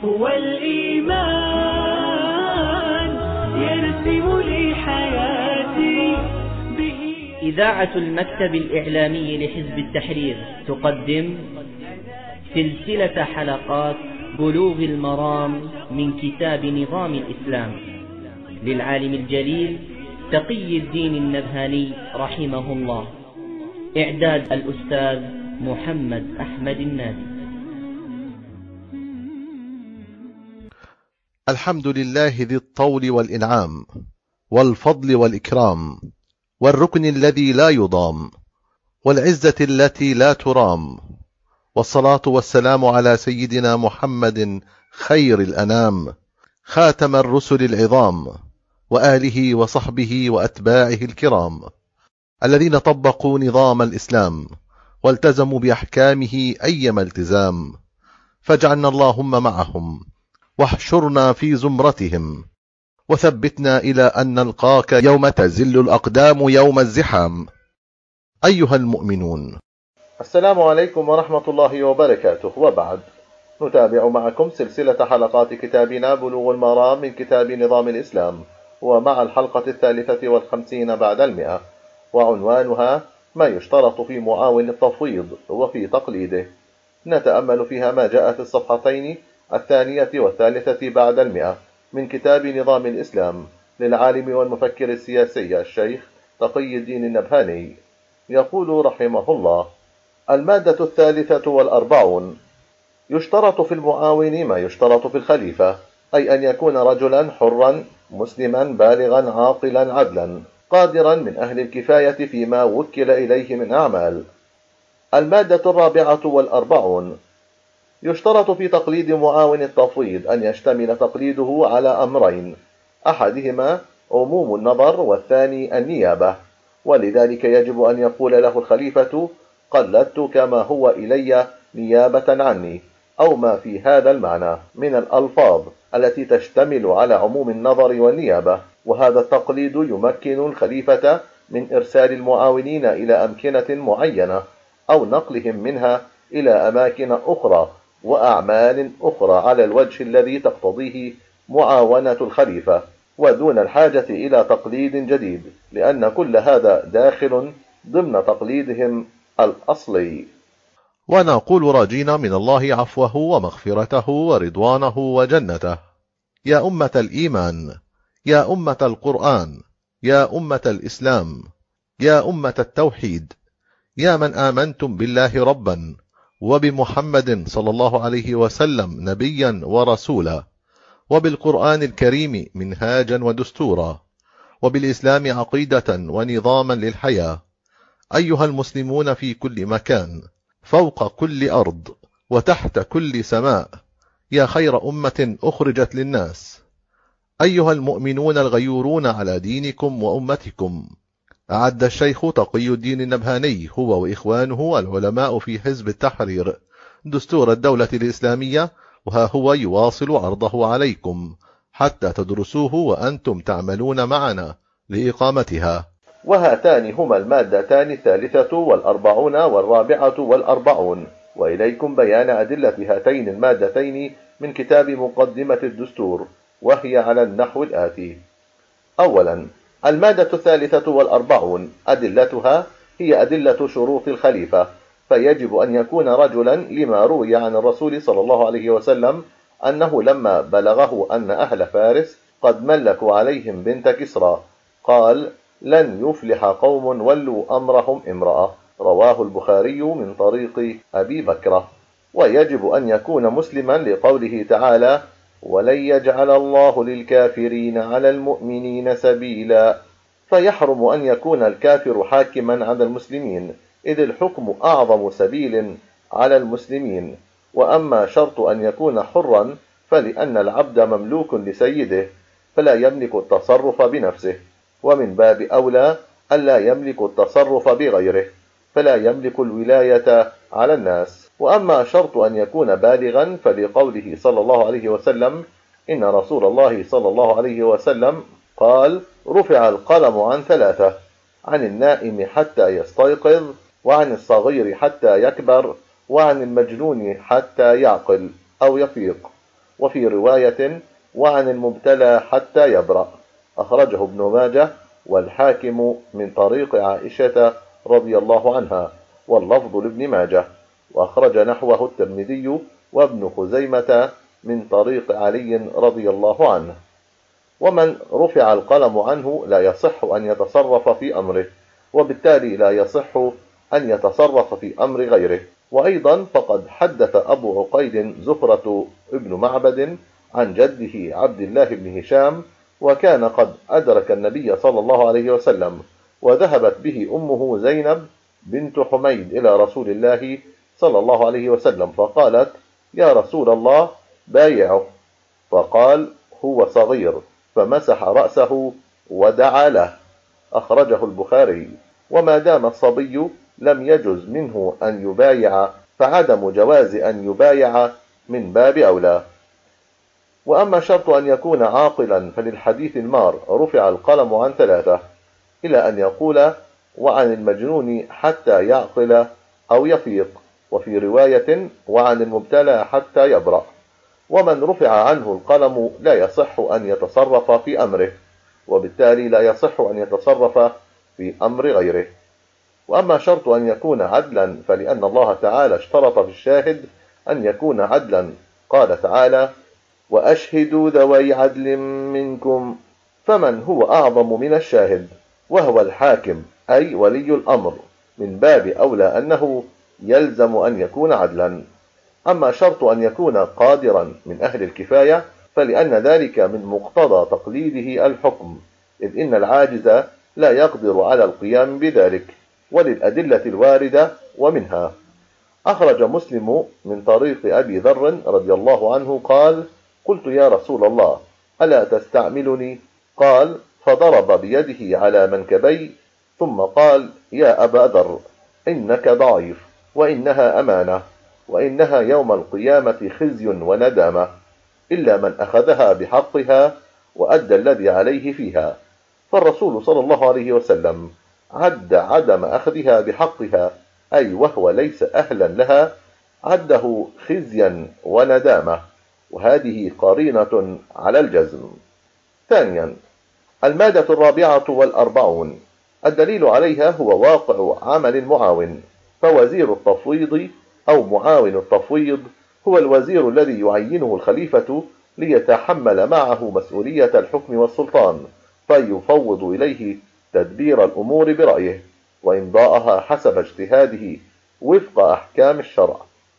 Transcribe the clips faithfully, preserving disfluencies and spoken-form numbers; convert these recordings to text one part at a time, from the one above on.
هو الإيمان يرسم لي حياتي به. إذاعة المكتب الإعلامي لحزب التحرير تقدم سلسلة حلقات بلوغ المرام من كتاب نظام الإسلام للعالم الجليل تقي الدين النبهاني رحمه الله. إعداد الأستاذ محمد أحمد النادي. الحمد لله ذي الطول والإنعام والفضل والإكرام والركن الذي لا يضام والعزة التي لا ترام، والصلاة والسلام على سيدنا محمد خير الأنام خاتم الرسل العظام وآله وصحبه وأتباعه الكرام الذين طبقوا نظام الإسلام والتزموا بأحكامه أيما التزام، فاجعلنا اللهم معهم واحشرنا في زمرتهم وثبتنا إلى أن نلقاك يوم تزل الأقدام يوم الزحام. أيها المؤمنون، السلام عليكم ورحمة الله وبركاته. وبعد، نتابع معكم سلسلة حلقات كتابنا بلوغ المرام من كتاب نظام الإسلام، ومع الحلقة الثالثة والخمسين بعد المئة، وعنوانها ما يشترط في معاون التفويض وفي تقليده. نتأمل فيها ما جاء في الصفحتين الثانية والثالثة بعد المئة من كتاب نظام الإسلام للعالم والمفكر السياسي الشيخ تقي الدين النبهاني. يقول رحمه الله: المادة الثالثة والأربعون: يشترط في المعاون ما يشترط في الخليفة، أي أن يكون رجلا حرا مسلما بالغا عاقلا عدلا قادرا من أهل الكفاية فيما وكل إليه من أعمال. المادة الرابعة والأربعون: يشترط في تقليد معاون التفويض أن يشتمل تقليده على أمرين، أحدهما عموم النظر والثاني النيابة، ولذلك يجب أن يقول له الخليفة: قلدت كما هو إلي نيابة عني، أو ما في هذا المعنى من الألفاظ التي تشتمل على عموم النظر والنيابة. وهذا التقليد يمكن الخليفة من إرسال المعاونين إلى أمكنة معينة أو نقلهم منها إلى أماكن أخرى وأعمال أخرى على الوجه الذي تقتضيه معاونة الخليفة، ودون الحاجة إلى تقليد جديد، لأن كل هذا داخل ضمن تقليدهم الأصلي. ونقول راجين من الله عفوه ومغفرته ورضوانه وجنته. يا أمة الإيمان، يا أمة القرآن، يا أمة الإسلام، يا أمة التوحيد، يا من آمنتم بالله ربا وبمحمد صلى الله عليه وسلم نبيا ورسولا، وبالقرآن الكريم منهاجا ودستورا، وبالإسلام عقيدة ونظاما للحياة. أيها المسلمون في كل مكان، فوق كل أرض وتحت كل سماء، يا خير أمة أخرجت للناس. أيها المؤمنون الغيورون على دينكم وأمتكم، أعد الشيخ تقي الدين النبهاني هو وإخوانه العلماء في حزب التحرير دستور الدولة الإسلامية، وها هو يواصل عرضه عليكم حتى تدرسوه وأنتم تعملون معنا لإقامتها. وهاتان هما المادتان الثالثة والأربعون والرابعة والأربعون، وإليكم بيان أدلة هاتين المادتين من كتاب مقدمة الدستور، وهي على النحو الآتي: أولا، المادة الثالثة والأربعون أدلتها هي أدلة شروط الخليفة، فيجب أن يكون رجلا، لما روي عن الرسول صلى الله عليه وسلم أنه لما بلغه أن أهل فارس قد ملكوا عليهم بنت كسرى قال: لن يفلح قوم ولوا أمرهم امرأة. رواه البخاري من طريق أبي بكرة. ويجب أن يكون مسلما لقوله تعالى: ولن يجعل الله للكافرين على المؤمنين سبيلا، فيحرم أن يكون الكافر حاكما على المسلمين، إذ الحكم أعظم سبيل على المسلمين. وأما شرط أن يكون حرا، فلأن العبد مملوك لسيده فلا يملك التصرف بنفسه، ومن باب أولى ألا يملك التصرف بغيره، فلا يملك الولاية على الناس. وأما شرط أن يكون بالغا، فلقوله صلى الله عليه وسلم: إن رسول الله صلى الله عليه وسلم قال: رفع القلم عن ثلاثة: عن النائم حتى يستيقظ، وعن الصغير حتى يكبر، وعن المجنون حتى يعقل أو يفيق. وفي رواية وعن المبتلى حتى يبرأ. أخرجه ابن ماجه والحاكم من طريق عائشة رضي الله عنها، واللفظ لابن ماجه، وأخرج نحوه الترمذي وابن خزيمة من طريق علي رضي الله عنه. ومن رفع القلم عنه لا يصح أن يتصرف في أمره، وبالتالي لا يصح أن يتصرف في أمر غيره. وأيضا فقد حدث أبو عقيل زفرة ابن معبد عن جده عبد الله بن هشام، وكان قد أدرك النبي صلى الله عليه وسلم، وذهبت به أمه زينب بنت حميد إلى رسول الله صلى الله عليه وسلم، فقالت: يا رسول الله بايعه. فقال: هو صغير، فمسح رأسه ودعا له. أخرجه البخاري. وما دام الصبي لم يجز منه أن يبايع، فعدم جواز أن يبايع من باب أولى. وأما شرط أن يكون عاقلا فللحديث المار رفع القلم عن ثلاثة، إلى أن يقول وعن المجنون حتى يعقل أو يفيق، وفي رواية وعن المبتلى حتى يبرأ. ومن رفع عنه القلم لا يصح أن يتصرف في أمره، وبالتالي لا يصح أن يتصرف في أمر غيره. وأما شرط أن يكون عدلا فلأن الله تعالى اشترط في الشاهد أن يكون عدلا، قال تعالى: وأشهدوا ذوي عدل منكم، فمن هو أعظم من الشاهد؟ وهو الحاكم، أي ولي الأمر، من باب أولى أنه يلزم أن يكون عدلا. أما شرط أن يكون قادرا من أهل الكفاية فلأن ذلك من مقتضى تقليده الحكم، إذ إن العاجز لا يقدر على القيام بذلك، وللأدلة الواردة. ومنها أخرج مسلم من طريق أبي ذر رضي الله عنه قال: قلت يا رسول الله ألا تستعملني؟ قال: فضرب بيده على منكبي ثم قال: يا أبا ذر إنك ضعيف، وإنها أمانة، وإنها يوم القيامة خزي وندامة، إلا من أخذها بحقها وأدى الذي عليه فيها. فالرسول صلى الله عليه وسلم عد عدم أخذها بحقها، أي وهو ليس أهلا لها، عده خزيا وندامة، وهذه قرينة على الجزم. ثانيا، المادة الرابعة والأربعون الدليل عليها هو واقع عمل المعاون. فوزير التفويض أو معاون التفويض هو الوزير الذي يعينه الخليفة ليتحمل معه مسؤولية الحكم والسلطان، فيفوض إليه تدبير الأمور برأيه وإمضاءها حسب اجتهاده وفق أحكام الشرع،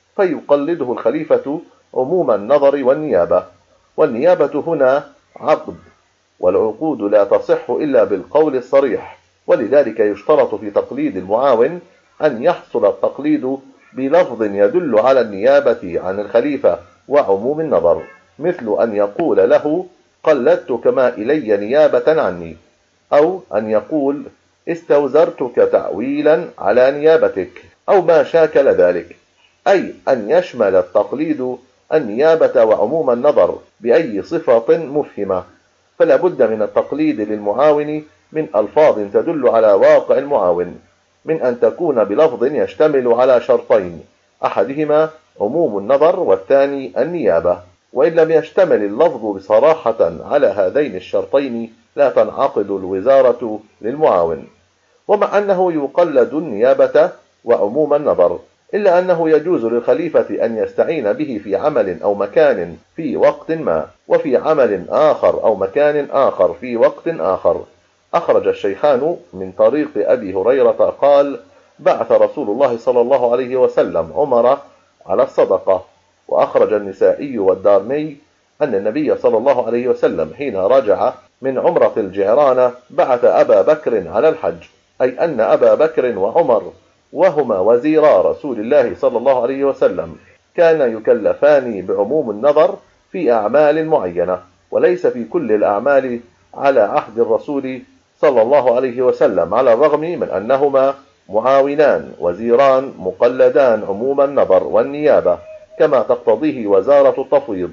فيقلده الخليفة عموم النظر والنيابة. والنيابة هنا عقد، والعقود لا تصح إلا بالقول الصريح، ولذلك يشترط في تقليد المعاون أن يحصل التقليد بلفظ يدل على النيابة عن الخليفة وعموم النظر، مثل أن يقول له: قلدتك ما إلي نيابة عني، أو أن يقول: استوزرتك تعويلا على نيابتك، أو ما شاكل ذلك، أي أن يشمل التقليد النيابة وعموم النظر بأي صفة مفهمة. فلا بد من التقليد للمعاون من ألفاظ تدل على واقع المعاون، من أن تكون بلفظ يشتمل على شرطين، أحدهما عموم النظر والثاني النيابة. وإن لم يشتمل اللفظ بصراحة على هذين الشرطين لا تنعقد الوزارة للمعاون. ومع أنه يقلد النيابة وعموم النظر، إلا أنه يجوز للخليفة أن يستعين به في عمل أو مكان في وقت ما، وفي عمل آخر أو مكان آخر في وقت آخر. أخرج الشيخان من طريق أبي هريرة قال: بعث رسول الله صلى الله عليه وسلم عمر على الصدقة. وأخرج النسائي والدارمي أن النبي صلى الله عليه وسلم حين رجع من عمرة الجعرانة بعث أبا بكر على الحج، أي أن أبا بكر وعمر وهما وزيرا رسول الله صلى الله عليه وسلم كان يكلفان بعموم النظر في أعمال معينة، وليس في كل الأعمال على عهد الرسول صلى الله عليه وسلم، على الرغم من أنهما معاونان وزيران مقلدان عموم النظر والنيابة كما تقتضيه وزارة التفويض.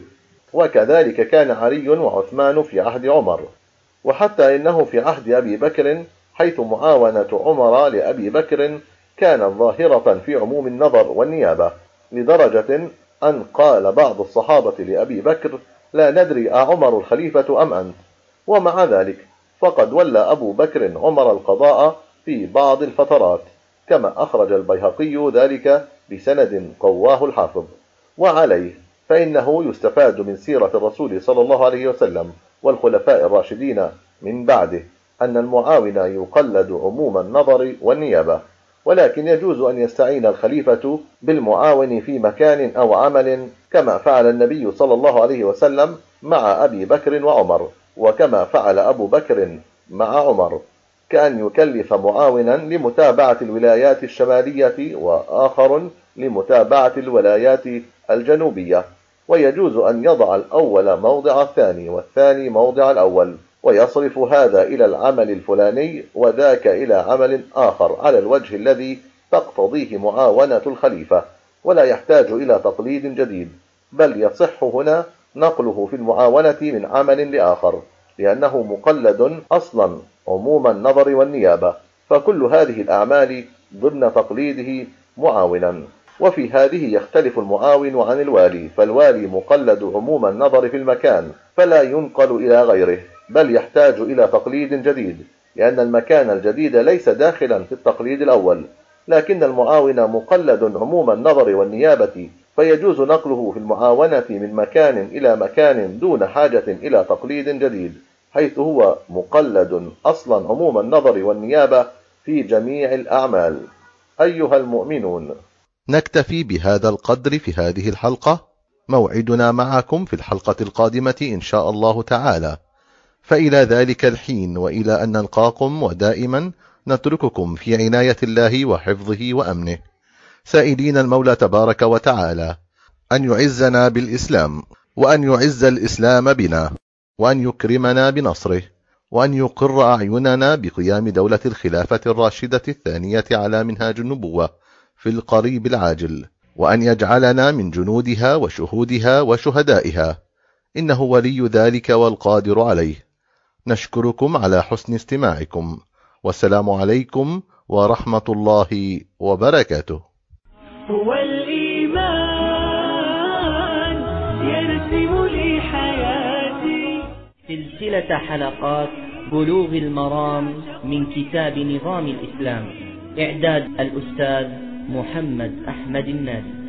وكذلك كان علي وعثمان في عهد عمر، وحتى إنه في عهد أبي بكر، حيث معاونة عمر لأبي بكر كانت ظاهرة في عموم النظر والنيابة، لدرجة أن قال بعض الصحابة لأبي بكر: لا ندري أعمر الخليفة أم أنت؟ ومع ذلك فقد ولى أبو بكر عمر القضاء في بعض الفترات، كما أخرج البيهقي ذلك بسند قواه الحافظ. وعليه فإنه يستفاد من سيرة الرسول صلى الله عليه وسلم والخلفاء الراشدين من بعده أن المعاون يقلد عموم النظر والنيابة، ولكن يجوز أن يستعين الخليفة بالمعاون في مكان أو عمل، كما فعل النبي صلى الله عليه وسلم مع أبي بكر وعمر، وكما فعل أبو بكر مع عمر، كأن يكلف معاونا لمتابعة الولايات الشمالية وآخر لمتابعة الولايات الجنوبية، ويجوز أن يضع الأول موضع الثاني والثاني موضع الأول، ويصرف هذا إلى العمل الفلاني وذاك إلى عمل آخر على الوجه الذي تقتضيه معاونة الخليفة، ولا يحتاج إلى تقليد جديد، بل يصح هنا نقله في المعاونة من عمل لآخر، لأنه مقلد أصلا عموم النظر والنيابة، فكل هذه الأعمال ضمن تقليده معاونا. وفي هذه يختلف المعاون عن الوالي، فالوالي مقلد عموم النظر في المكان فلا ينقل إلى غيره، بل يحتاج إلى تقليد جديد، لأن المكان الجديد ليس داخلا في التقليد الأول، لكن المعاون مقلد عموم النظر والنيابة، فيجوز نقله في المعاونة من مكان إلى مكان دون حاجة إلى تقليد جديد، حيث هو مقلد أصلا عموم النظر والنيابة في جميع الأعمال. أيها المؤمنون، نكتفي بهذا القدر في هذه الحلقة، موعدنا معكم في الحلقة القادمة إن شاء الله تعالى، فإلى ذلك الحين وإلى أن نلقاكم ودائما نترككم في عناية الله وحفظه وأمنه، سائلين المولى تبارك وتعالى أن يعزنا بالإسلام، وأن يعز الإسلام بنا، وأن يكرمنا بنصره، وأن يقر أعيننا بقيام دولة الخلافة الراشدة الثانية على منهاج النبوة في القريب العاجل، وأن يجعلنا من جنودها وشهودها وشهدائها، إنه ولي ذلك والقادر عليه. نشكركم على حسن استماعكم، والسلام عليكم ورحمة الله وبركاته. هو الإيمان يرسم لي حياتي. سلسلة حلقات بلوغ المرام من كتاب نظام الإسلام، إعداد الأستاذ محمد أحمد النادي.